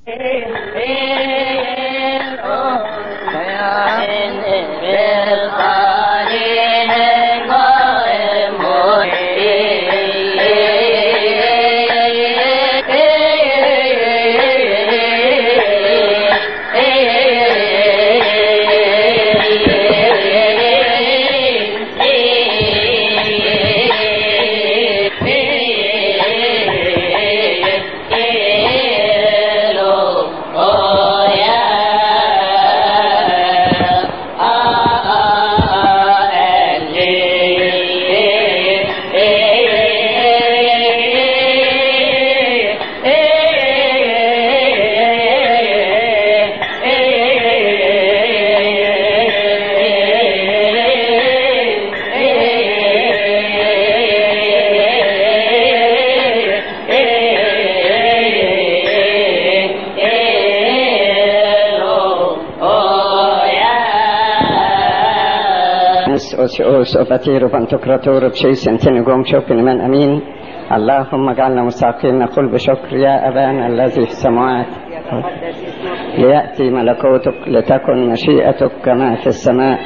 سوفتير فانتكرتور بشي سنتين قوم شكر من أمين. اللهم اجعلنا مستحقين نقول بشكر يا أبانا الذي في السماوات ليأتي ملكوتك لتكن مشيئتك كما في السماء.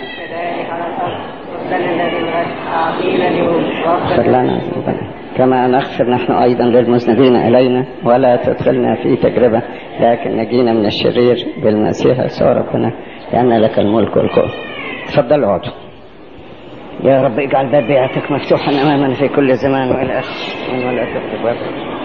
اغفر لنا كما نغفر نحن أيضا للمذنبين إلينا ولا تدخلنا في تجربة لكن نجينا من الشرير بالمسيح يسوع ربنا لأن لك الملك والقوة. تفضلوا اقعدوا. يا رب اجعل باب بيعتك مفتوحا امامنا في كل زمان والى اخر ولا تكتب باب.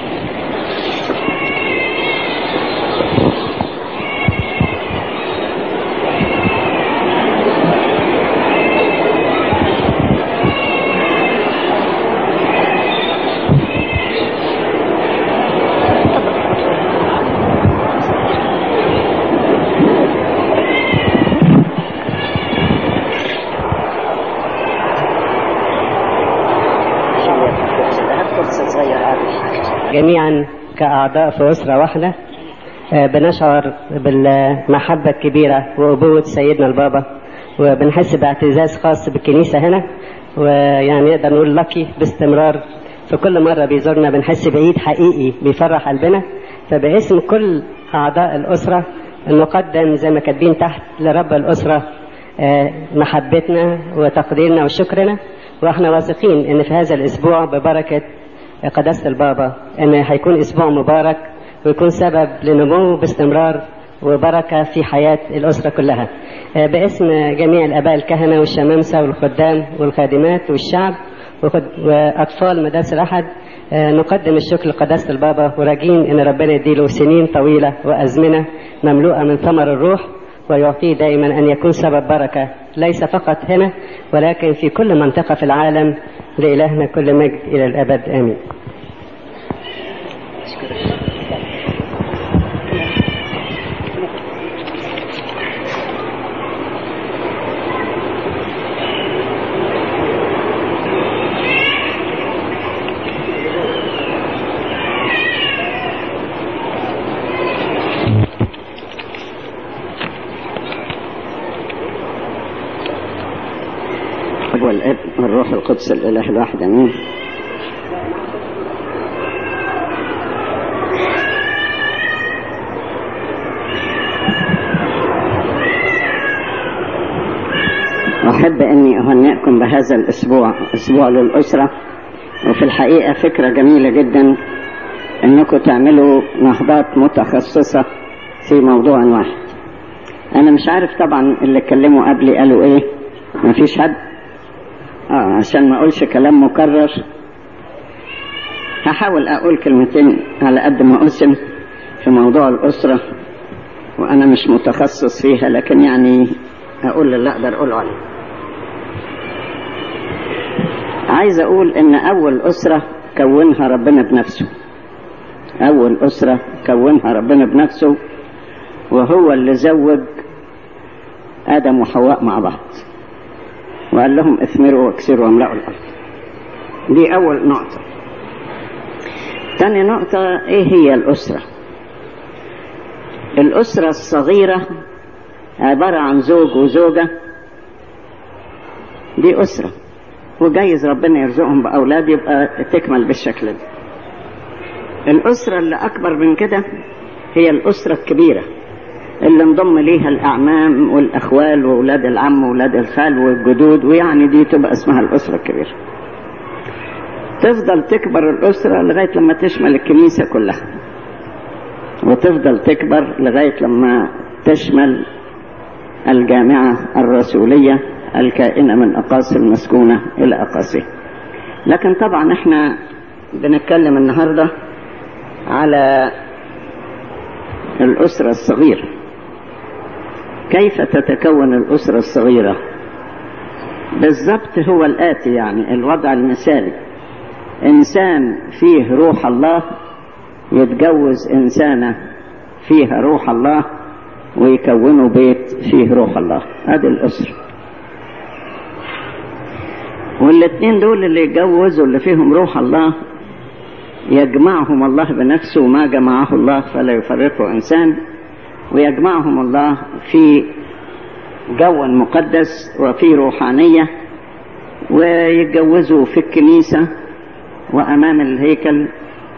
جميعا كأعضاء في أسرة واحدة بنشعر بالمحبة الكبيرة وأبوة سيدنا البابا وبنحس باعتزاز خاص بالكنيسة هنا ويعني نقدر نقول لكي باستمرار في كل مرة بيزورنا بنحس بعيد حقيقي بيفرح قلبنا. فباسم كل أعضاء الأسرة نقدم زي ما كاتبين تحت لرب الأسرة محبتنا وتقديرنا وشكرنا واحنا واثقين ان في هذا الأسبوع ببركة قداسة البابا ان هيكون اسبوع مبارك ويكون سبب لنمو باستمرار وبركة في حياة الأسرة كلها. باسم جميع الآباء الكهنة والشمامسة والخدام والخادمات والشعب وأطفال مدارس الأحد نقدم الشكر لقداسة البابا وراجين ان ربنا يديله سنين طويلة وأزمنة مملوءة من ثمر الروح ويعطيه دائما أن يكون سبب بركة ليس فقط هنا ولكن في كل منطقة في العالم. لإلهنا كل مجد إلى الأبد آمين. والابن والروح القدس الإله الواحد آمين. أحب أني أهنئكم بهذا الأسبوع، أسبوع للأسرة، وفي الحقيقة فكرة جميلة جدا أنكم تعملوا نهضات متخصصة في موضوع واحد. أنا مش عارف طبعا اللي اتكلموا قبلي قالوا إيه، مفيش حد عشان ما أقولش كلام مكرر هحاول أقول كلمتين على قد ما أسم في موضوع الأسرة، وأنا مش متخصص فيها لكن يعني أقول اللي أقدر أقوله عليه. عايز أقول إن أول أسرة كونها ربنا بنفسه، أول أسرة كونها ربنا بنفسه، وهو اللي زوج آدم وحواء مع بعض وقال لهم اثمروا واكسروا واملأوا الأرض. دي أول نقطة. تاني نقطة، إيه هي الأسرة؟ الأسرة الصغيرة عبارة عن زوج وزوجة، دي أسرة، وجايز ربنا يرزقهم بأولاد يبقى تكمل بالشكل ده. الأسرة اللي أكبر من كده هي الأسرة الكبيرة اللي انضم ليها الأعمام والأخوال وأولاد العم وأولاد الخال والجدود، ويعني دي تبقى اسمها الأسرة الكبيرة. تفضل تكبر الأسرة لغاية لما تشمل الكنيسة كلها، وتفضل تكبر لغاية لما تشمل الجامعة الرسولية الكائنة من أقاصي المسكونة إلى أقاصي. لكن طبعا احنا بنتكلم النهاردة على الأسرة الصغيرة. كيف تتكون الأسرة الصغيرة؟ بالضبط هو الآتي، يعني الوضع المثالي: إنسان فيه روح الله يتجوز إنسانة فيها روح الله ويكونوا بيت فيه روح الله، هذه الأسرة. والاثنين دول اللي يتجوزوا اللي فيهم روح الله يجمعهم الله بنفسه، وما جمعه الله فلا يفرقه إنسان، ويجمعهم الله في جو مقدس وفي روحانية، ويتجوزوا في الكنيسة وأمام الهيكل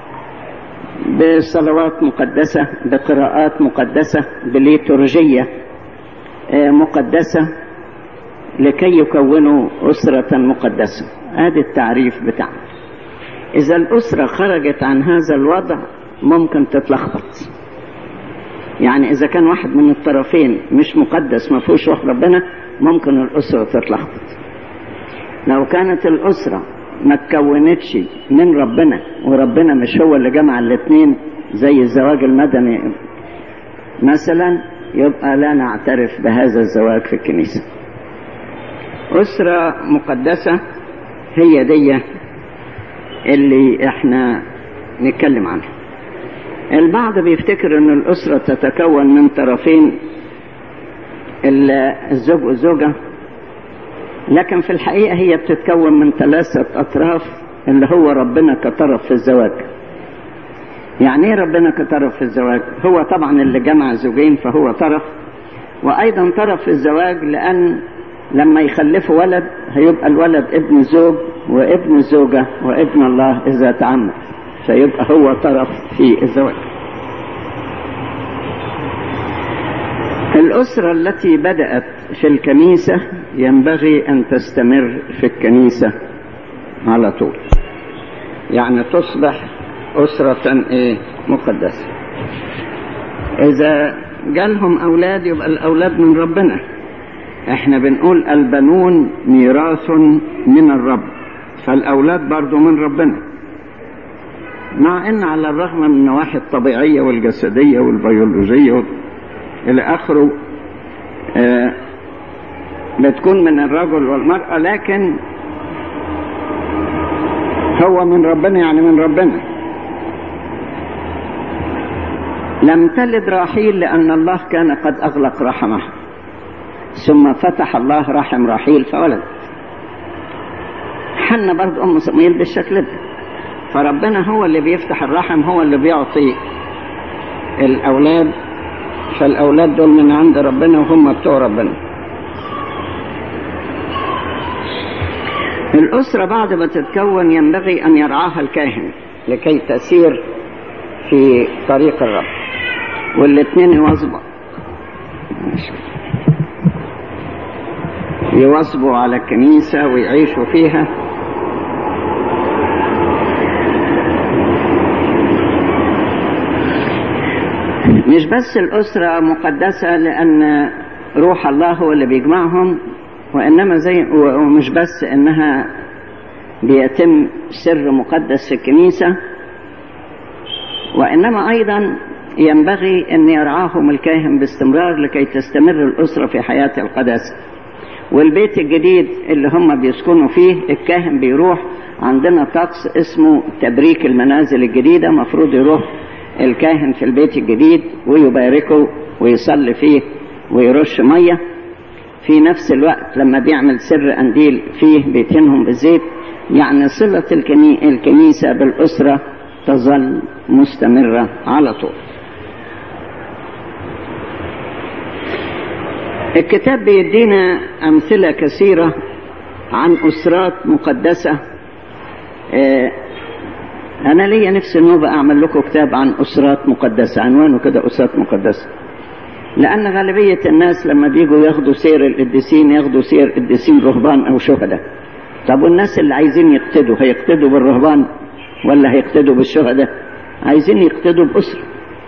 بصلوات مقدسة، بقراءات مقدسة، بليتورجية مقدسة، لكي يكونوا أسرة مقدسة. هذا التعريف بتاعنا. إذا الأسرة خرجت عن هذا الوضع ممكن تتلخبط. يعني إذا كان واحد من الطرفين مش مقدس ما فيهوش روح ربنا ممكن الأسرة تتلخبط. لو كانت الأسرة ما تكونتش من ربنا وربنا مش هو اللي جمع الاثنين زي الزواج المدني مثلا، يبقى لا نعترف بهذا الزواج في الكنيسة. أسرة مقدسة هي دي اللي احنا نتكلم عنها. البعض بيفتكر ان الأسرة تتكون من طرفين، الزوج والزوجة، لكن في الحقيقة هي بتتكون من 3 أطراف، اللي هو ربنا كطرف في الزواج. يعني ايه ربنا كطرف في الزواج؟ هو طبعا اللي جمع زوجين فهو طرف، وأيضا طرف في الزواج لأن لما يخلفوا ولد هيبقى الولد ابن الزوج وابن الزوجة وابن الله إذا تعمد، فيبقى هو طرف في الزواج. الأسرة التي بدأت في الكنيسة ينبغي أن تستمر في الكنيسة على طول، يعني تصبح أسرة مقدسة. إذا جالهم أولاد يبقى الأولاد من ربنا. احنا بنقول البنون ميراث من الرب، فالأولاد برضو من ربنا، مع ان على الرغم من النواحي الطبيعية والجسدية والبيولوجية الى اخره بتكون من الرجل والمرأة، لكن هو من ربنا، يعني من ربنا. لم تلد راحيل لأن الله كان قد أغلق رحمه، ثم فتح الله رحم راحيل فولد. حنا برضو أم صموئيل بالشكل ده، فربنا هو اللي بيفتح الرحم، هو اللي بيعطي الأولاد، فالأولاد دول من عند ربنا وهم بتوع ربنا. الأسرة بعد ما تتكون ينبغي أن يرعاها الكاهن لكي تسير في طريق الرب، والاثنين يواظبوا على الكنيسة ويعيشوا فيها. مش بس الأسرة مقدسة لأن روح الله هو اللي بيجمعهم، وإنما ومش بس إنها بيتم سر مقدس في الكنيسة، وإنما أيضا ينبغي أن يرعاهم الكاهن باستمرار لكي تستمر الأسرة في حياة القداسة. والبيت الجديد اللي هم بيسكنوا فيه الكاهن بيروح، عندنا طقس اسمه تبريك المنازل الجديدة، مفروض يروح الكاهن في البيت الجديد ويباركه ويصلي فيه ويرش مية. في نفس الوقت لما بيعمل سر قنديل فيه بيتهنهم بالزيت. يعني صلة الكنيسة بالأسرة تظل مستمرة على طول. الكتاب بيدينا أمثلة كثيرة عن أسرات مقدسة أنا ليا نفسي إنه بقى أعمل لكم كتاب عن أسرات مقدسة، عنوانه كده أسرات مقدسة، لأن غالبية الناس لما بيجوا ياخدوا سير القديسين ياخدوا سير قديسين رهبان أو شهداء. طب والناس اللي عايزين يقتدوا هيقتدوا بالرهبان ولا هيقتدوا بالشهداء؟ عايزين يقتدوا بأسرة.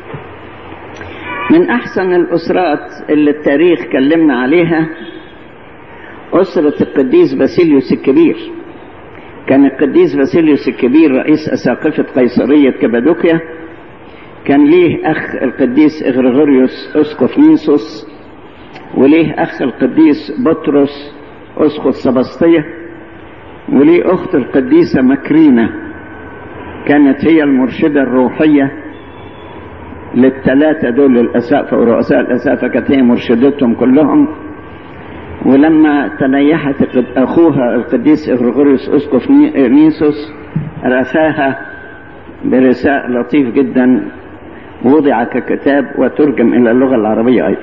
من أحسن الأسرات اللي التاريخ كلمنا عليها أسرة القديس باسيليوس الكبير. كان القديس باسيليوس الكبير رئيس أساقفة قيصرية كابادوكيا، كان ليه أخ القديس إغريغوريوس أسقف نيسوس، وليه أخ القديس بطرس أسقف سبسطية، وليه أخت القديسة مكرينة كانت هي المرشدة الروحية للثلاثة دول الأساقفة ورؤساء الأساقفة، كانت هي مرشدتهم كلهم. ولما تنيحت أخوها القديس إغريغوريوس أسقف نيسوس رثاها برثاء لطيف جدا وضع ككتاب وترجم إلى اللغة العربية أيضا.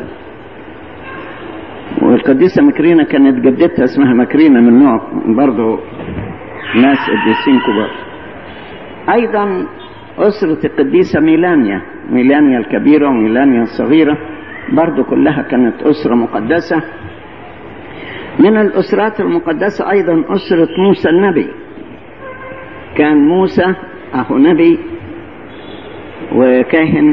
والقديسة مكرينة كانت جدتها اسمها مكرينة من نوع برضو ناس قديسين كبار. أيضا أسرة القديسة ميلانيا الكبيرة وميلانيا الصغيرة برضو كلها كانت أسرة مقدسة. من الأسرات المقدسة أيضا أسرة موسى النبي. كان موسى أخو نبي وكاهن،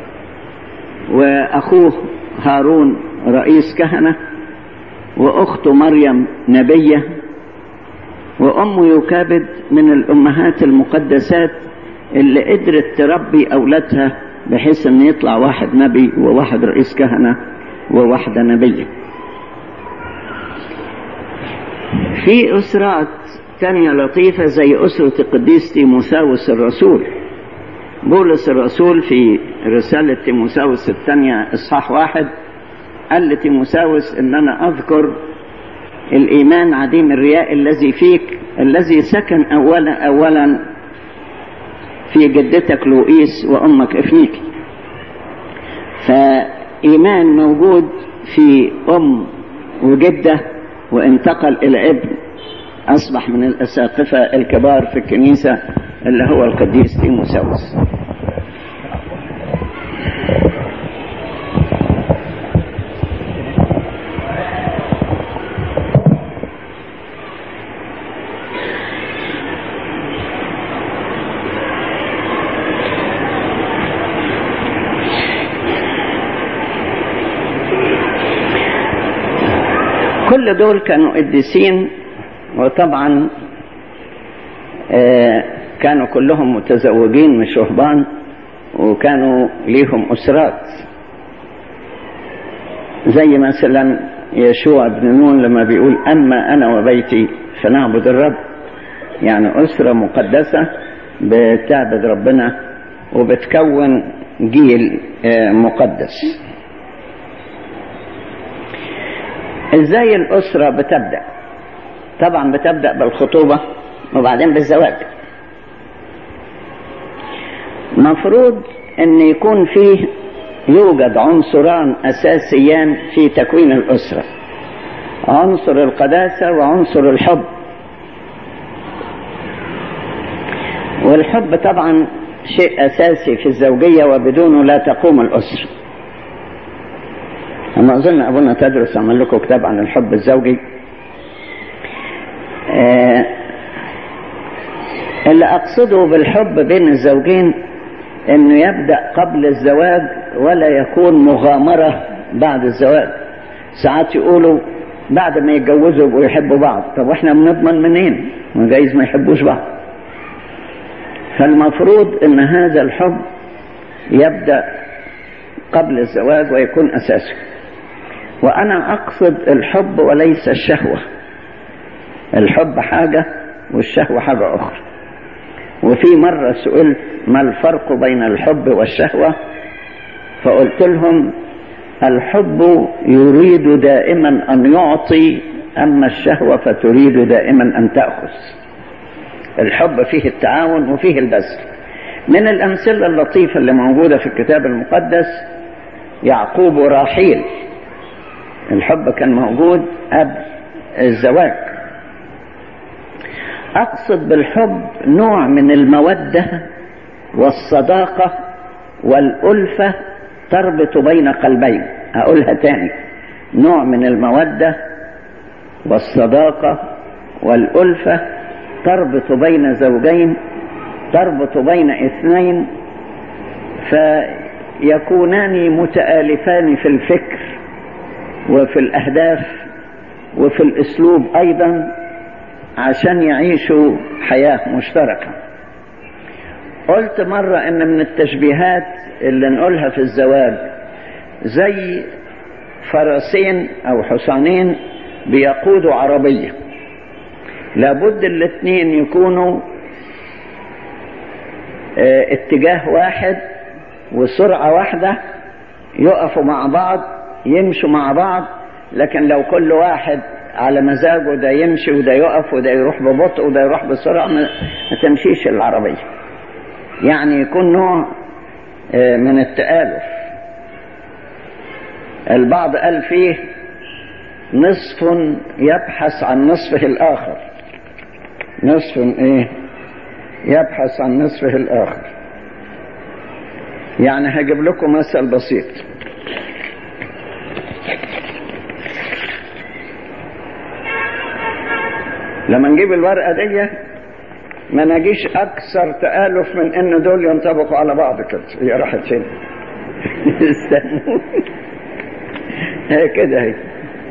وأخوه هارون رئيس كهنة، وأخته مريم نبية، وأمه يوكابد من الأمهات المقدسات اللي قدرت تربي أولادها بحيث أن يطلع واحد نبي وواحد رئيس كهنة وواحدة نبية. في أسرات تانية لطيفة زي أسرة القديس تيموثاوس الرسول. بولس الرسول في رسالة تيموثاوس الثانية إصحاح 1 قال لتيموثاوس إن أنا أذكر الإيمان عديم الرياء الذي فيك، الذي سكن أولا في جدتك لوئيس وأمك إفنيك. فإيمان موجود في أم وجدة وانتقل إلى ابن أصبح من الأساقفة الكبار في الكنيسة اللي هو القديس تيموثاوس. كل دول كانوا قديسين، وطبعا كانوا كلهم متزوجين مش رهبان، وكانوا ليهم أسرات زي مثلا يشوع بن نون لما بيقول أما أنا وبيتي فنعبد الرب، يعني أسرة مقدسة بتعبد ربنا وبتكون جيل مقدس. ازاي الأسرة بتبدأ؟ طبعا بتبدأ بالخطوبة وبعدين بالزواج. مفروض ان يكون فيه يوجد عنصران أساسيان في تكوين الأسرة، عنصر القداسة وعنصر الحب. والحب طبعا شيء أساسي في الزوجية وبدونه لا تقوم الأسرة. أما أظن أبونا تدرس عمل لكم كتاب عن الحب الزوجي. اللي أقصده بالحب بين الزوجين إنه يبدأ قبل الزواج ولا يكون مغامرة بعد الزواج. ساعات يقولوا بعد ما يتجوزوا ويحبوا بعض، طب وإحنا بنضمن منين؟ وجايز ما يحبوش بعض. فالمفروض إن هذا الحب يبدأ قبل الزواج ويكون أساسه. وأنا أقصد الحب وليس الشهوة. الحب حاجة والشهوة حاجة أخرى. وفي مرة سئلت ما الفرق بين الحب والشهوة، فقلت لهم الحب يريد دائما أن يعطي، أما الشهوة فتريد دائما أن تأخذ. الحب فيه التعاون وفيه البذل. من الأمثلة اللطيفة اللي موجودة في الكتاب المقدس يعقوب وراحيل. الحب كان موجود قبل الزواج. أقصد بالحب نوع من المودة والصداقة والألفة تربط بين قلبين. أقولها تاني، نوع من المودة والصداقة والألفة تربط بين زوجين، تربط بين اثنين، فيكونان متآلفان في الفكر وفي الأهداف وفي الأسلوب أيضا، عشان يعيشوا حياة مشتركة. قلت مرة إن من التشبيهات اللي نقولها في الزواج زي فرسين أو حصانين بيقودوا عربية، لابد الاثنين يكونوا اتجاه واحد وسرعة واحدة، يقفوا مع بعض يمشوا مع بعض. لكن لو كل واحد على مزاجه، ده يمشي وده يقف وده يروح ببطء وده يروح بسرعة، ما تمشيش العربية. يعني يكون نوع من التآلف. البعض قال فيه نصف يبحث عن نصفه الآخر، نصف يبحث عن نصفه الآخر. يعني هجيب لكم مثل بسيط. لما نجيب الورقة دي ما نجيش أكثر تآلف من إن دول ينطبقوا على بعض كده. هي راحت فين؟ استنوا. هي كده هي.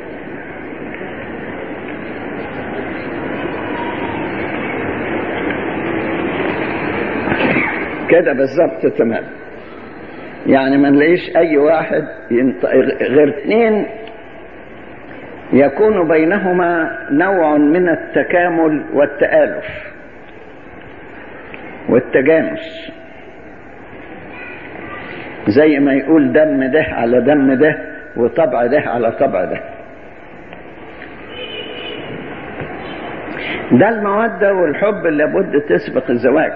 كده بالظبط تمام. يعني ما نلاقيش أي واحد غير اثنين يكون بينهما نوع من التكامل والتآلف والتجانس، زي ما يقول دم ده على دم ده وطبع ده على طبع ده. ده المودة والحب اللي لابد تسبق الزواج.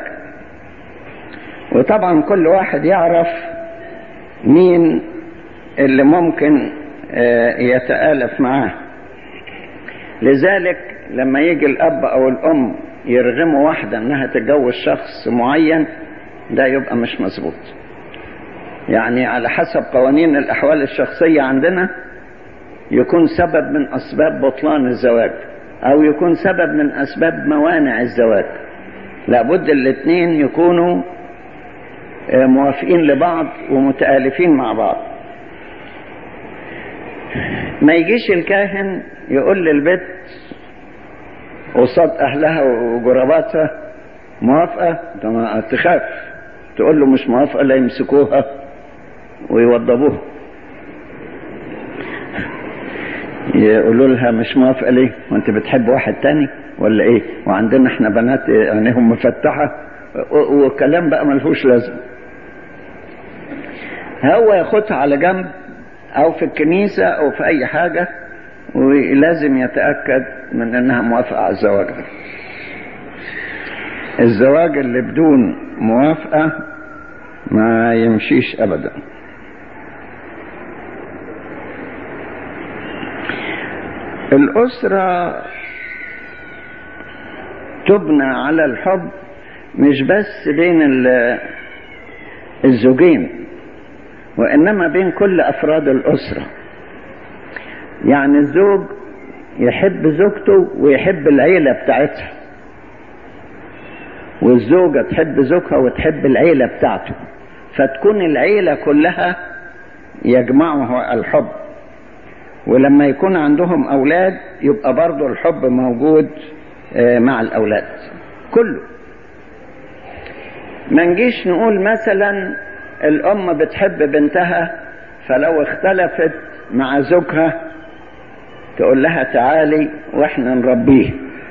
وطبعا كل واحد يعرف مين اللي ممكن يتآلف معاه. لذلك لما يجي الأب أو الأم يرغموا واحدة أنها تتجوز شخص معين، ده يبقى مش مظبوط. يعني على حسب قوانين الأحوال الشخصية عندنا يكون سبب من أسباب بطلان الزواج، أو يكون سبب من أسباب موانع الزواج. لابد الاثنين يكونوا موافقين لبعض ومتآلفين مع بعض. ما يجيش الكاهن يقول للبت قصاد أهلها وجرباتها موافقة، تخاف تقول له مش موافقة لا يمسكوها ويوضبوها. يقولوا لها مش موافقة ليه؟ وانت بتحب واحد تاني ولا ايه؟ وعندنا احنا بنات عينيهم مفتحة وكلام بقى ملهوش لازم. هو ياخدها على جنب او في الكنيسة او في اي حاجة، ولازم يتأكد من انها موافقة على الزواج ده. الزواج اللي بدون موافقة ما يمشيش ابدا. الأسرة تبنى على الحب مش بس بين الزوجين، وإنما بين كل أفراد الأسرة. يعني الزوج يحب زوجته ويحب العيلة بتاعتها، والزوجة تحب زوجها وتحب العيلة بتاعته، فتكون العيلة كلها يجمعها الحب. ولما يكون عندهم أولاد يبقى برضو الحب موجود مع الأولاد كله. ما نجيش نقول مثلا الأم بتحب بنتها، فلو اختلفت مع زوجها تقول لها تعالي واحنا نربيه.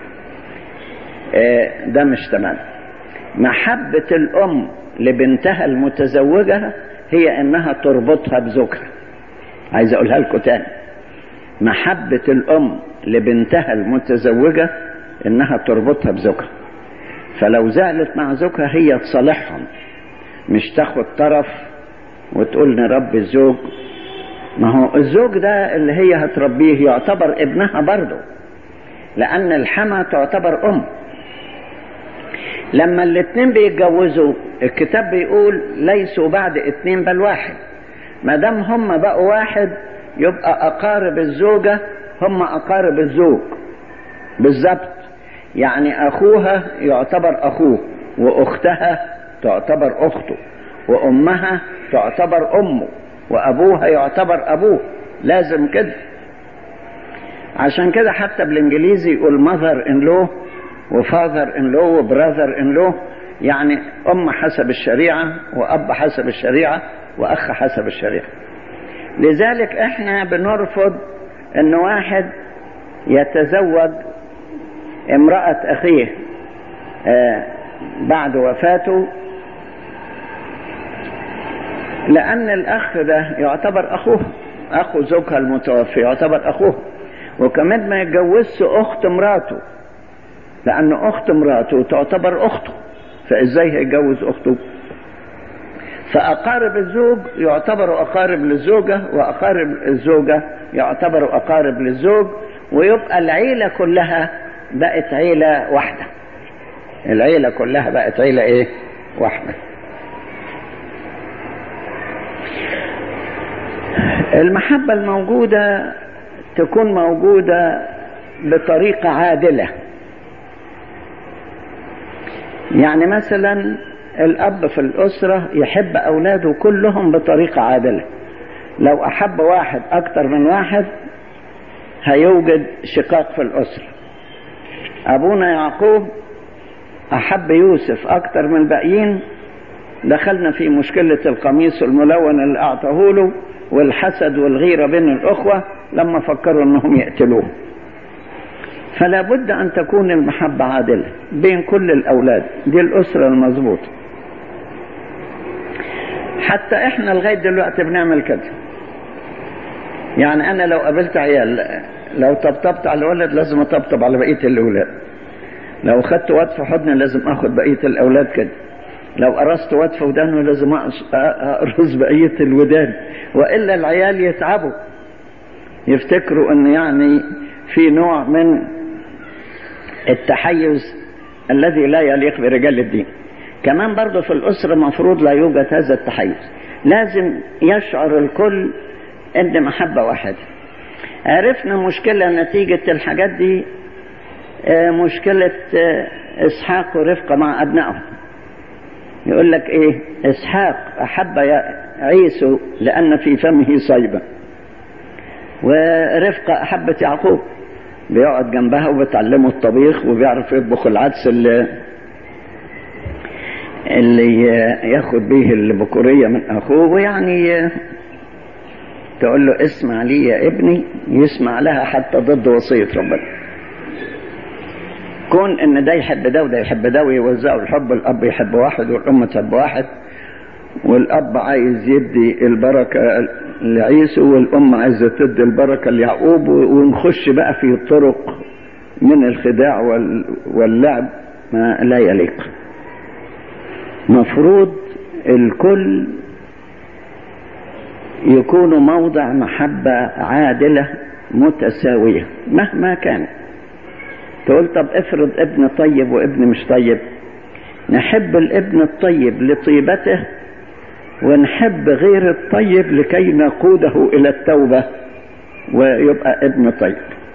ده مش تمام. محبة الأم لبنتها المتزوجة هي انها تربطها بزوجها. عايز اقولها لكم تاني، محبة الأم لبنتها المتزوجة إنها تربطها بزوجها. فلو زعلت مع زوجها هي تصالحهم، مش تاخد طرف وتقول نربي الزوج. ما هو الزوج ده اللي هي هتربيه يعتبر ابنها برضه، لأن الحما تعتبر أم. لما الاتنين بيتجوزوا الكتاب بيقول ليسوا بعد اتنين بل واحد. ما دام هم بقوا واحد يبقى اقارب الزوجة هم اقارب الزوج بالظبط. يعني اخوها يعتبر اخوه، واختها تعتبر اخته، وامها تعتبر امه، وابوها يعتبر ابوه. لازم كده. عشان كده حتى بالانجليزي يقول mother in law وfather in law وbrother in law، يعني ام حسب الشريعة واب حسب الشريعة واخ حسب الشريعة. لذلك احنا بنرفض ان واحد يتزوج امرأة اخيه بعد وفاته، لان الاخ ده يعتبر اخوه، اخو زوجها المتوفي يعتبر اخوه. وكمان ما يتجوزش اخت مراته، لان اخت مراته تعتبر اخته، فازاي هيتجوز اخته؟ فاقارب الزوج يعتبروا اقارب للزوجة، واقارب الزوجة يعتبروا اقارب للزوج، ويبقى العيلة كلها بقت عيلة واحدة. العيلة كلها بقت عيلة ايه؟ واحدة. المحبة الموجودة تكون موجودة بطريقة عادلة. يعني مثلا الأب في الأسرة يحب أولاده كلهم بطريقة عادلة. لو أحب واحد أكتر من واحد هيوجد شقاق في الأسرة. أبونا يعقوب أحب يوسف أكتر من الباقيين، دخلنا في مشكلة القميص الملون اللي أعطاه له والحسد والغيرة بين الأخوة لما فكروا أنهم يقتلوه. فلا بد أن تكون المحبة عادلة بين كل الأولاد. دي الأسرة المظبوطة. حتى إحنا لغاية دلوقتي بنعمل كده. يعني أنا لو قابلت عيال لو طبطبت على الولد لازم أطبطب على بقية الأولاد. لو خدت واد في حضني لازم أخد بقية الأولاد كده. لو قرصت واد في ودانه لازم أقرص بقية الودان، وإلا العيال يتعبوا يفتكروا أن يعني في نوع من التحيز الذي لا يليق برجال الدين. كمان برضو في الأسرة مفروض لا يوجد هذا التحيز. لازم يشعر الكل أن محبة واحدة. عرفنا مشكلة نتيجة الحاجات دي، مشكلة إسحاق ورفقة مع أبنائهم. يقول لك إيه؟ إسحاق أحب عيسو لأن في فمه صيبة، ورفقة أحبت يعقوب، بيقعد جنبها وبتعلمه الطبيخ وبيعرف يطبخ العدس اللي ياخد به البكورية من أخوه. ويعني تقول له اسمع لي يا ابني، يسمع لها حتى ضد وصية ربنا. كون ان ده يحب ده وده يحب ده ويوزعوا الحب، الاب يحب واحد والام تحب واحد، والاب عايز يدي البركة لعيسو والام عايزة تدي البركة ليعقوب، ونخش بقى في طرق من الخداع واللعب ما لا يليق. مفروض الكل يكون موضع محبة عادلة متساوية مهما كان. تقول طب افرض ابن طيب وابن مش طيب. نحب الابن الطيب لطيبته، ونحب غير الطيب لكي نقوده الى التوبة ويبقى ابن طيب.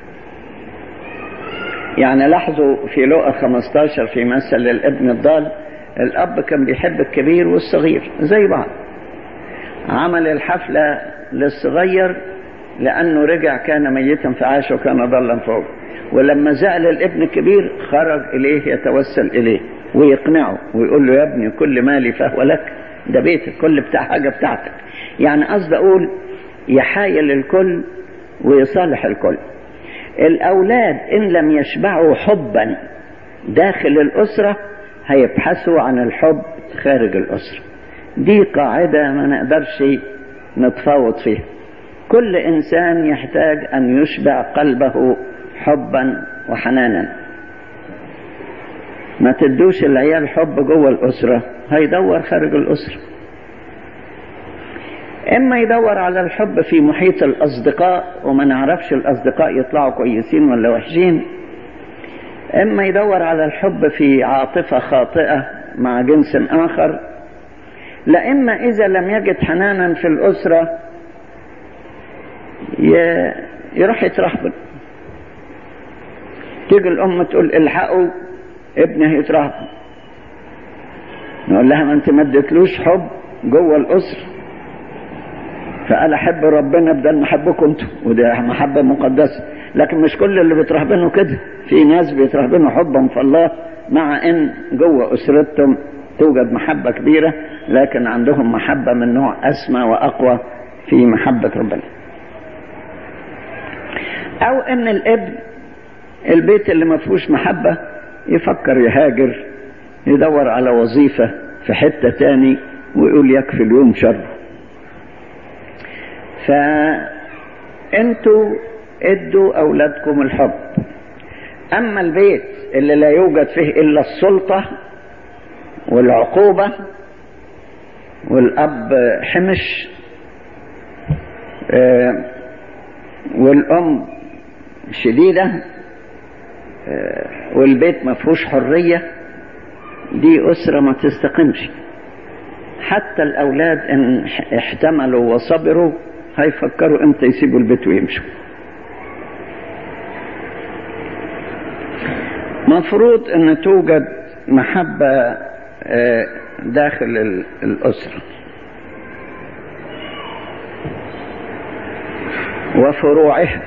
يعني لاحظوا في لوقا 15 في مثل الابن الضال، الاب كان بيحب الكبير والصغير زي بعض. عمل الحفلة للصغير لانه رجع كان ميتا فعاش وكان ضالا فوق، ولما زعل الابن الكبير خرج اليه يتوسل اليه ويقنعه ويقول له يا ابني كل مالي فهو لك، ده بيتك، كل بتاع حاجة بتاعتك. يعني قصد اقول يحايل الكل ويصالح الكل. الاولاد ان لم يشبعوا حبا داخل الاسرة هيبحثوا عن الحب خارج الاسرة. دي قاعدة ما نقدرش نتفاوض فيها. كل انسان يحتاج ان يشبع قلبه حبا وحنانا. ما تدوش العيال حب جوه الاسرة هيدور خارج الاسرة. اما يدور على الحب في محيط الاصدقاء وما نعرفش الاصدقاء يطلعوا كويسين ولا وحشين، إما يدور على الحب في عاطفة خاطئة مع جنس آخر، لا إما إذا لم يجد حنانا في الأسرة يروح يترهبن. تيجي الأم تقول الحقوا ابنه يترهبن، نقول لها ما انت ما اديتلوش حب جوه الأسرة، فقال أحب ربنا بدل ما أحبكم انتوا، وده محبة مقدسة. لكن مش كل اللي بيترهبنوا كده، في ناس بيترهبنوا حبا في الله، مع ان جوه أسرتهم توجد محبة كبيرة، لكن عندهم محبة من نوع أسمى وأقوى في محبة ربنا. أو ان الابن البيت اللي ما فيهوش محبة يفكر يهاجر، يدور على وظيفة في حتة تاني، ويقول يكفي اليوم شر. فأنتوا ادوا أولادكم الحب. أما البيت اللي لا يوجد فيه إلا السلطة والعقوبة والأب حمش والأم شديدة والبيت ما فيهوش حرية، دي أسرة ما تستقمش. حتى الأولاد إن احتملوا وصبروا هيفكروا امتى يسيبوا البيت ويمشوا. مفروض ان توجد محبة داخل الأسرة وفروعها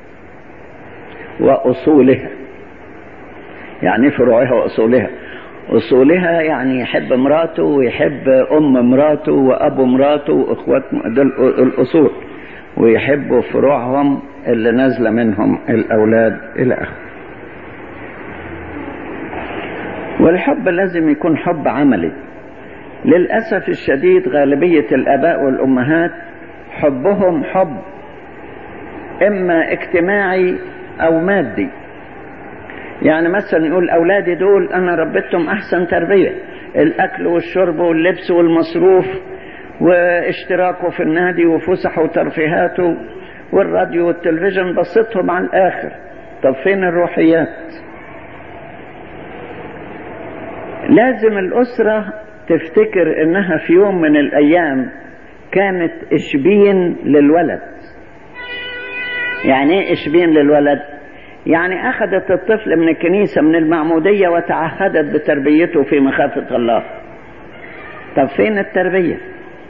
وأصولها. يعني فروعها وأصولها؟ أصولها يعني يحب مراته ويحب أم مراته وأبو مراته وإخوات، دول الأصول، ويحبوا فروعهم اللي نازلة منهم الأولاد إلى آخره. والحب لازم يكون حب عملي. للأسف الشديد غالبية الآباء والأمهات حبهم حب إما اجتماعي أو مادي. يعني مثلا يقول أولادي دول أنا ربيتهم أحسن تربية، الأكل والشرب واللبس والمصروف واشتراكه في النادي وفسح وترفيهاته والراديو والتلفزيون، بسطهم على الآخر. طب فين الروحيات؟ لازم الأسرة تفتكر إنها في يوم من الأيام كانت إشبين للولد. يعني إيه إشبين للولد؟ يعني أخذت الطفل من الكنيسة من المعمودية وتعهدت بتربيته في مخافة الله. طب فين التربية؟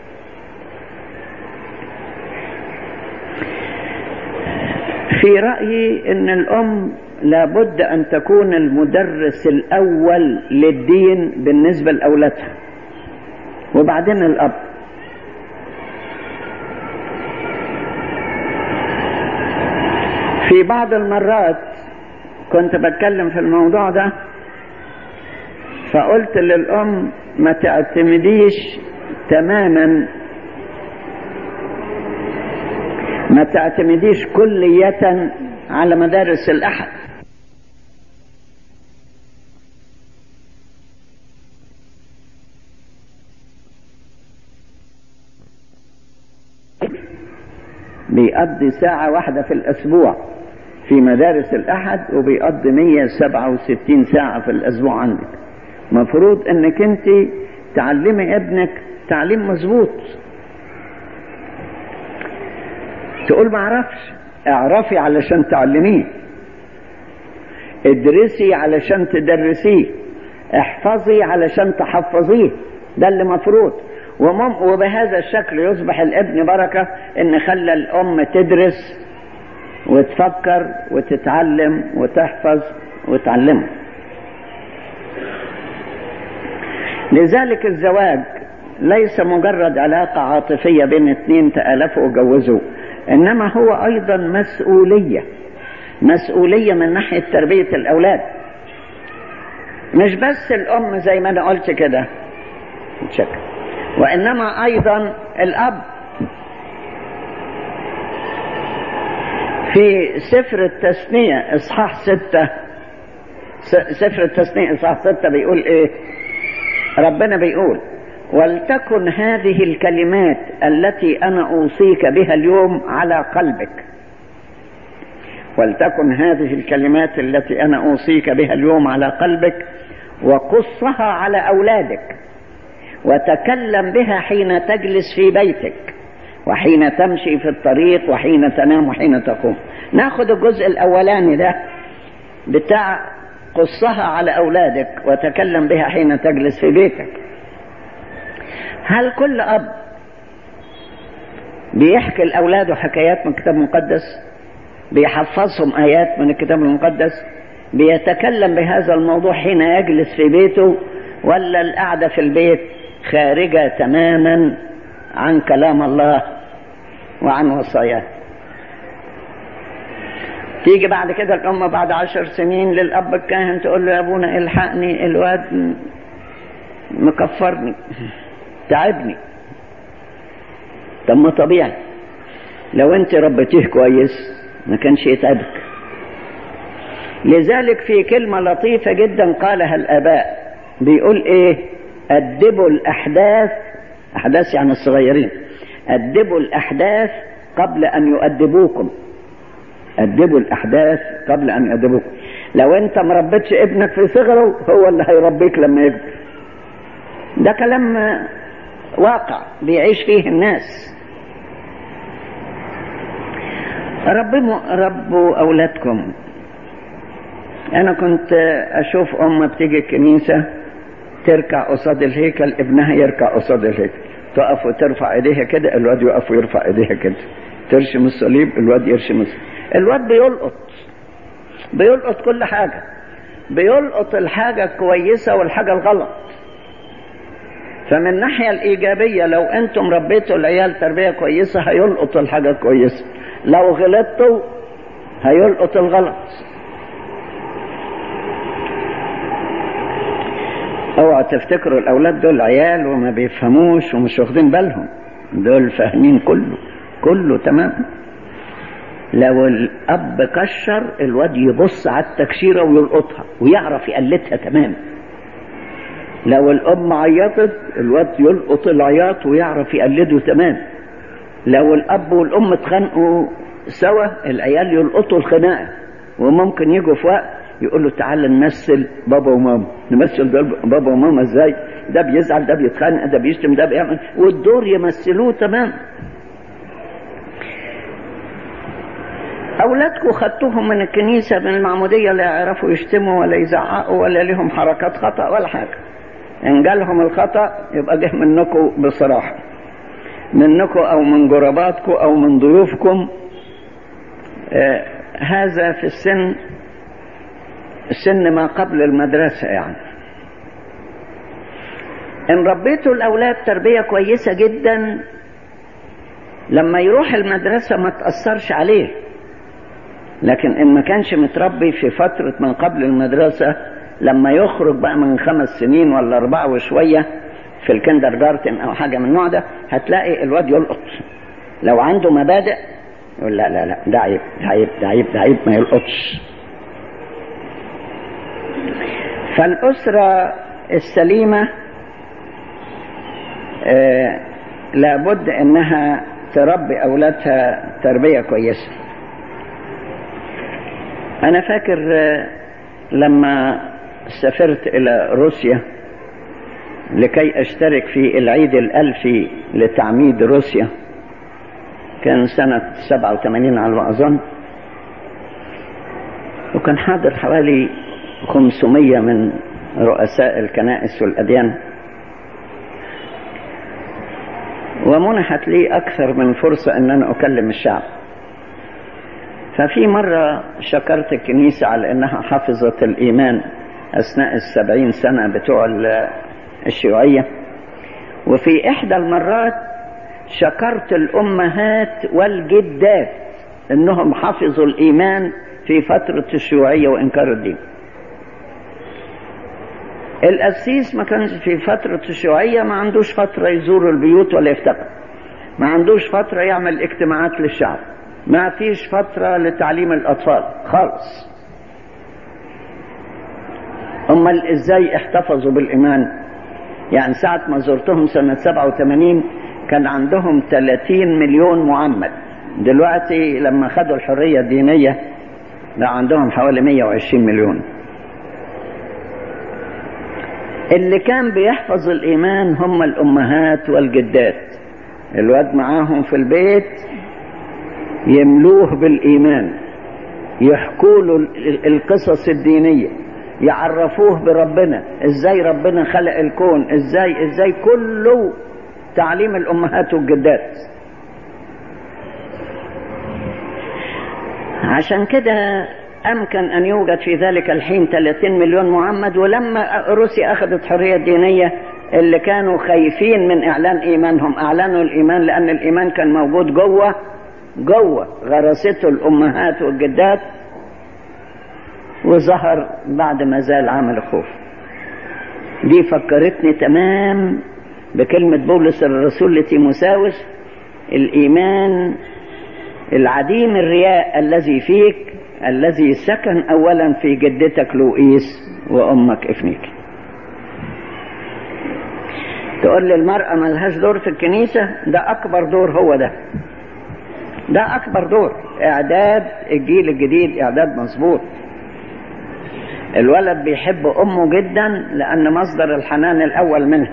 في رأيي إن الأم لابد أن تكون المدرس الأول للدين بالنسبة لأولادها، وبعدين الأب. في بعض المرات كنت بتكلم في الموضوع ده، فقلت للأم ما تعتمديش تماما، ما تعتمديش كلية على مدارس الأحد. بيقضي ساعة واحدة في الأسبوع في مدارس الأحد، وبيقضي 167 ساعة في الأسبوع عندك. مفروض أنك أنت تعلمي ابنك تعليم مظبوط. تقول ما اعرفش، اعرفي علشان تعلميه، ادرسي علشان تدرسيه، احفظي علشان تحفظيه، ده اللي مفروض. وبهذا الشكل يصبح الابن بركة، ان خلى الام تدرس وتفكر وتتعلم وتحفظ وتعلم. لذلك الزواج ليس مجرد علاقة عاطفية بين اتنين تآلفوا وجوزوا، انما هو ايضا مسؤولية من ناحية تربية الاولاد. مش بس الام زي ما انا قلت كده، وانما ايضا الاب. في سفر التثنية اصحاح 6، سفر التثنية اصحاح 6 بيقول ايه؟ ربنا بيقول: ولتكن هذه الكلمات التي أنا أوصيك بها اليوم على قلبك، ولتكن هذه الكلمات التي أنا أوصيك بها اليوم على قلبك، وقصها على أولادك، وتكلم بها حين تجلس في بيتك، وحين تمشي في الطريق، وحين تنام، وحين تقوم. ناخد الجزء الأولاني ده بتاع قصها على أولادك وتكلم بها حين تجلس في بيتك. هل كل أب بيحكي لأولاده حكايات من الكتاب المقدس؟ بيحفظهم آيات من الكتاب المقدس؟ بيتكلم بهذا الموضوع حين يجلس في بيته، ولا القعدة في البيت خارجة تماما عن كلام الله وعن وصاياه؟ تيجي بعد كده الأم بعد 10 سنين للأب الكاهن تقول له يا أبونا الحقني، الواد مكفرني تعبني. طب ما طبيعي، لو انت ربيتيه كويس ما كانش يتعبك. لذلك في كلمة لطيفة جدا قالها الآباء، بيقول ايه؟ أدبوا الأحداث، أحداث يعني الصغيرين، أدبوا الأحداث قبل أن يؤدبوكم. أدبوا الأحداث قبل أن يؤدبوكم. لو أنت مربيتش ابنك في صغره هو اللي هيربيك لما يكبر. ده كلام واقع بيعيش فيه الناس. ربوا أولادكم. أنا كنت أشوف أم بتيجي الكنيسة تركع قصاد الهيكل، ابنها يركع قصاد الهيكل، تقف وترفع ايديها كده، الواد يقف ويرفع ايديها كده، ترشم الصليب، الواد يرشم الصليب. الواد بيلقط كل حاجة، بيلقط الحاجة الكويسة والحاجة الغلط. فمن الناحية الإيجابية لو أنتم ربيتوا العيال تربية كويسة هيلقط الحاجة الكويسة، لو غلطتوا هيلقط الغلط. اوعوا تفتكروا الأولاد دول عيال وما بيفهموش ومش واخدين بالهم، دول فاهمين كله تمام. لو الأب كشر الواد يبص على التكشيرة ويلقطها ويعرف يقلدها تمام. لو الأم عيطت الواد يلقط العياط ويعرف يقلده تمام. لو الأب والأم اتخانقوا سوا العيال يلقطوا الخناقة، وممكن يجوا في وقت يقولوا تعالى نمثل بابا وماما. نمثل بابا وماما ازاي؟ ده بيزعل، ده بيتخانق، ده بيشتم، ده بيعمل، والدور يمثلوه تمام. أولادكم خدتوهم من الكنيسة من المعمودية لا يعرفوا يشتموا ولا يزعقوا ولا لهم حركات خطأ ولا حاجة. إن جالهم الخطأ يبقى جه منكم بصراحة، منكم أو من جرباتكم أو من ضيوفكم. هذا في السن ما قبل المدرسة يعني. إن ربيتوا الأولاد تربية كويسة جدا لما يروح المدرسة ما تأثرش عليه. لكن إن ما كانش متربي في فترة من قبل المدرسة، لما يخرج بقى من 5 سنين ولا 4 وشوية في الكندر جارتن أو حاجة من النوع ده، هتلاقي الواد يلقط. لو عنده مبادئ يقول لا لا لا ده عيب ده عيب ده عيب ده عيب، ما يلقطش. فالأسرة السليمة لابد أنها تربي أولادها تربية كويسة. أنا فاكر لما سافرت إلى روسيا لكي أشترك في العيد الألفي لتعميد روسيا، كان سنة 87 على ما أظن، وكان حاضر حوالي 500 من رؤساء الكنائس والأديان، ومنحت لي أكثر من فرصة أن أنا أكلم الشعب. ففي مرة شكرت الكنيسة على أنها حفظت الإيمان أثناء 70 سنة بتوع الشيوعية، وفي إحدى المرات شكرت الأمهات والجدات أنهم حفظوا الإيمان في فترة الشيوعية وإنكار الدين. القسيس ما كانش في فترة الشيوعية ما عندوش فترة يزور البيوت ولا يفتقد، ما عندوش فترة يعمل اجتماعات للشعب، ما فيش فترة لتعليم الأطفال خالص. أمال إزاي احتفظوا بالإيمان؟ يعني ساعة ما زرتهم سنة 87 كان عندهم 30 مليون معمد. دلوقتي لما خدوا الحرية الدينية ده عندهم حوالي 120 مليون. اللي كان بيحفظ الإيمان هم الأمهات والجدات. الواد معاهم في البيت يملوه بالإيمان، يحكوا له القصص الدينية، يعرفوه بربنا، ازاي ربنا خلق الكون، ازاي كله تعليم الأمهات والجدات. عشان كده أمكن أن يوجد في ذلك الحين 30 مليون معمد. ولما روسيا أخذت حرية دينية، اللي كانوا خايفين من إعلان إيمانهم أعلنوا الإيمان، لأن الإيمان كان موجود جوه غرسته الأمهات والجدات، وظهر بعد ما زال عمل الخوف. دي فكرتني تمام بكلمة بولس الرسول لتيموثاوس: الإيمان العديم الرياء الذي فيك، الذي سكن أولا في جدتك لوئيس وأمك إفنيك. تقول لي المرأة ملهاش دور في الكنيسة؟ ده أكبر دور، هو ده أكبر دور. إعداد الجيل الجديد إعداد مظبوط. الولد بيحب أمه جدا لأن مصدر الحنان الأول منها،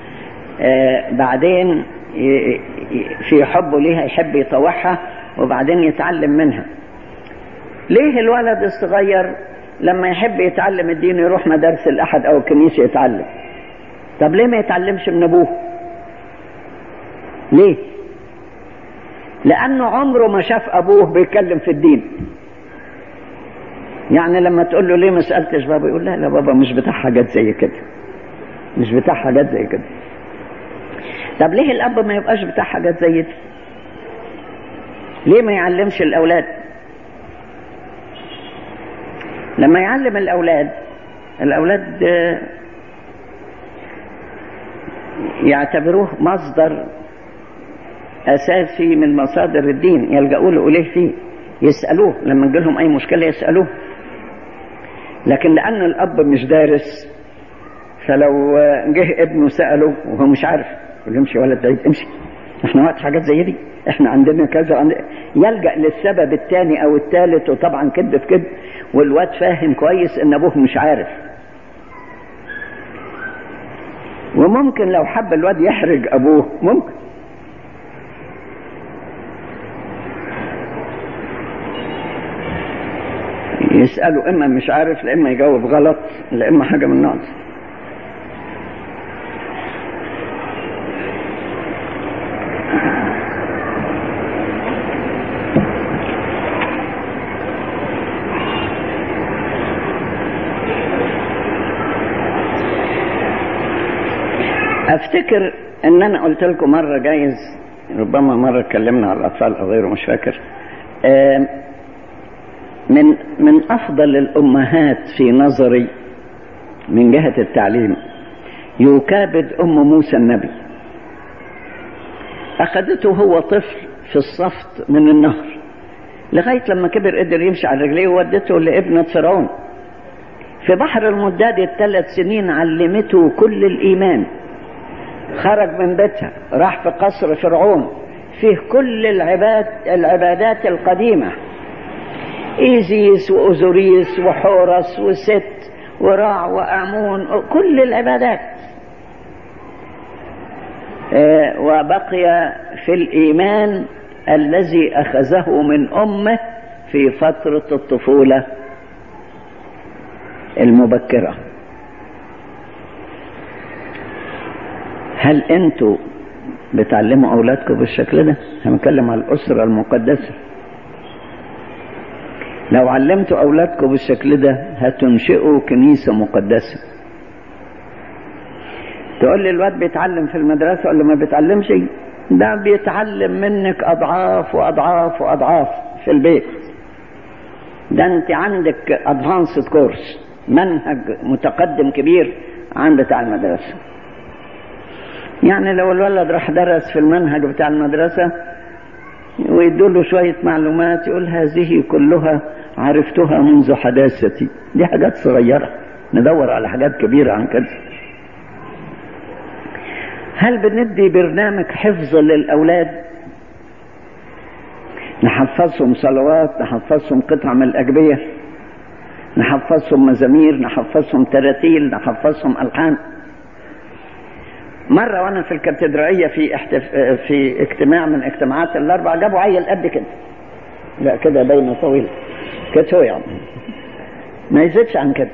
بعدين في حبه ليها يحب يطوعها وبعدين يتعلم منها. ليه الولد الصغير لما يحب يتعلم الدين يروح مدارس الأحد أو الكنيسة يتعلم؟ طب ليه ما يتعلمش من أبوه؟ ليه؟ لأنه عمره ما شاف أبوه بيتكلم في الدين. يعني لما تقول له ليه ما سألتش بابا، يقول لا بابا مش بتاع حاجات زي كده، مش بتاع حاجات زي كده. طب ليه الأب ما يبقاش بتاع حاجات زي دي؟ ليه ما يعلمش الأولاد؟ لما يعلم الأولاد يعتبروه مصدر أساسي من مصادر الدين، يلجأوا له إليه فيه، يسألوه لما يجي لهم أي مشكلة يسألوه. لكن لأن الأب مش دارس، فلو جه ابنه سأله وهو مش عارف يقول له امشي يا ولد بعيد، امشي، احنا وقت حاجات زي دي، احنا عندنا كذا، يلجأ للسبب الثاني أو الثالث، وطبعا كذب في كذب، والواد فاهم كويس إن أبوه مش عارف. وممكن لو حب الواد يحرج أبوه ممكن، يسأله إما مش عارف، لإما يجاوب غلط، لإما حاجة من النوع. أفتكر إن أنا قلت لكم مرة، جايز ربما مرة اتكلمنا على الأطفال أو غيره مش فاكر، من أفضل الأمهات في نظري من جهة التعليم يكابد أم موسى النبي. أخذته هو طفل في الصفت من النهر لغاية لما كبر قدر يمشي على رجليه، وودته لابنة فرعون في بحر المداد. ال3 سنين علمته كل الإيمان. خرج من بيتها راح في قصر فرعون فيه كل العبادات القديمة، إيزيس وأوزوريس وحورس وست وراع وأمون، كل العبادات. وبقي في الإيمان الذي أخذه من أمه في فترة الطفولة المبكرة. هل أنتوا بتعلموا أولادكم بالشكل ده؟ هنتكلم على الأسرة المقدسة. لو علمتوا أولادكم بالشكل ده هتنشئوا كنيسة مقدسة. تقول لي الواد بيتعلم في المدرسة ولا ما بيتعلمش؟ ده بيتعلم منك أضعاف وأضعاف وأضعاف في البيت. ده أنت عندك أدفانسد كورس، منهج متقدم كبير عن بتاع المدرسة. يعني لو الولد راح درس في المنهج بتاع المدرسة ويدوله شوية معلومات يقول هذه كلها عرفتها منذ حداثتي، دي حاجات صغيرة، ندور على حاجات كبيرة عن كده. هل بندي برنامج حفظ للأولاد؟ نحفظهم صلوات، نحفظهم قطع من الأجبية، نحفظهم مزامير، نحفظهم تراتيل، نحفظهم ألحان. مرة وأنا في الكاتدرائية في اجتماع من اجتماعات الأربع جابوا عيل قد كده، لا كده باينة طويل كده يعني، ما يزيدش عن كده.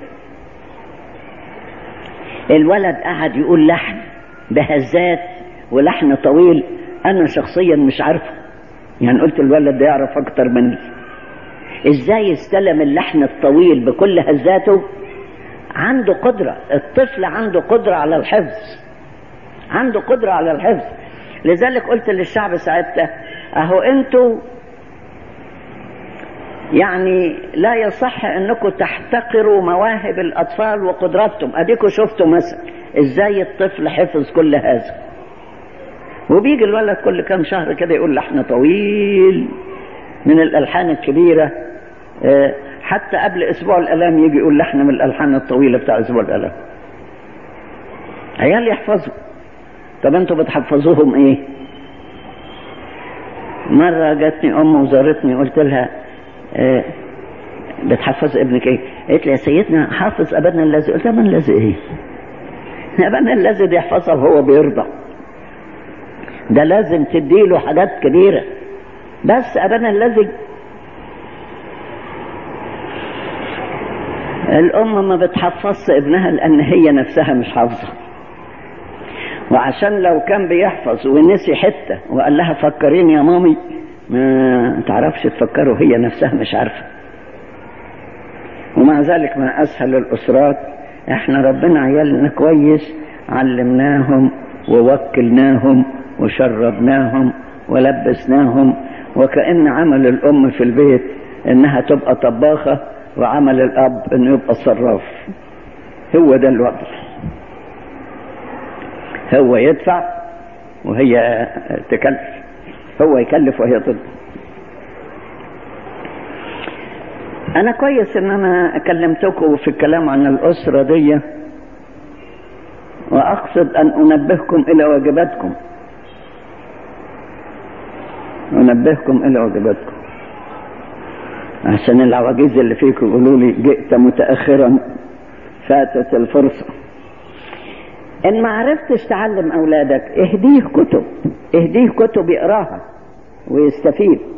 الولد قعد يقول لحن بهزات ولحن طويل، أنا شخصيا مش عارفه، يعني قلت الولد ده يعرف أكتر مني، إزاي استلم اللحن الطويل بكل هزاته؟ عنده قدرة، الطفل عنده قدرة على الحفظ، عنده قدرة على الحفظ. لذلك قلت للشعب ساعتها اهو انتوا يعني لا يصح انكم تحتقروا مواهب الاطفال وقدراتهم. اديكم شفتوا مثلا ازاي الطفل حفظ كل هذا، وبيجي الولد كل كام شهر كده يقول لحن طويل من الالحان الكبيرة، حتى قبل اسبوع الالام يجي يقول لحن من الالحان الطويلة بتاع اسبوع الالام. عيال يحفظوا. طب انتوا بتحفظوهم ايه؟ مرة جاتني ام وزارتني، قلت لها بتحفظ ابنك ايه؟ قالت لي يا سيدنا حافظ ابانا الذي. قلت لها ابانا الذي ايه؟ ابانا الذي دي يحفظها وهو بيرضى، ده لازم تديله حاجات كبيرة، بس ابانا الذي. الام ما بتحفظش ابنها لان هي نفسها مش حافظة، وعشان لو كان بيحفظ ونسي حتة وقال لها فكرين يا مامي ما تعرفش تفكره، هي نفسها مش عارفة. ومع ذلك ما أسهل الأسرات، احنا ربنا عيالنا كويس، علمناهم ووكلناهم وشربناهم ولبسناهم، وكأن عمل الأم في البيت إنها تبقى طباخة وعمل الأب إنه يبقى صراف. هو ده الوضع، هو يدفع وهي تكلف، هو يكلف وهي تدفع. أنا كويس إن أنا كلمتكم في الكلام عن الأسرة دي، وأقصد أن أنبهكم إلى واجباتكم، أنبهكم إلى واجباتكم، عشان العواجيز اللي فيكم يقولوا لي جئت متأخرا فاتت الفرصة. إن ما عرفتش تعلم أولادك اهديه كتب، اهديه كتب يقراها ويستفيد.